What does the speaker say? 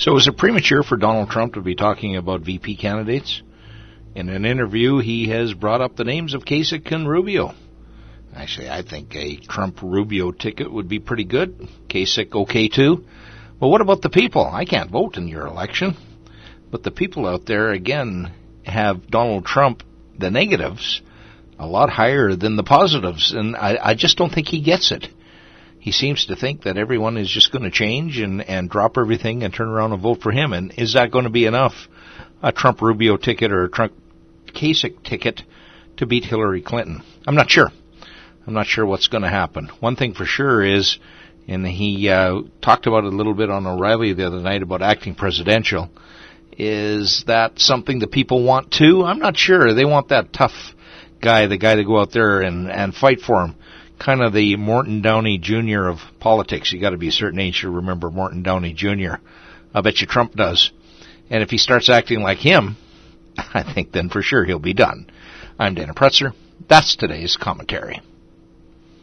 So is it premature for Donald Trump to be talking about VP candidates? In an interview, he has brought up the names of Kasich and Rubio. Actually, I think a Trump-Rubio ticket would be pretty good. Kasich, okay, too. But what about the people? I can't vote in your election. But the people out there, again, have Donald Trump, the negatives, a lot higher than the positives. And I just don't think he gets it. He seems to think that everyone is just going to change and drop everything and turn around and vote for him. And is that going to be enough, a Trump-Rubio ticket or a Trump-Kasich ticket, to beat Hillary Clinton? I'm not sure. I'm not sure what's going to happen. One thing for sure is, and he talked about it a little bit on O'Reilly the other night about acting presidential, is that something the people want too? I'm not sure. They want that tough guy, the guy to go out there and fight for him. Kind of the Morton Downey Jr. of politics. You got to be a certain age to remember Morton Downey Jr. I bet you Trump does. And if he starts acting like him, I think then for sure he'll be done. I'm Dana Pretzer. That's today's commentary.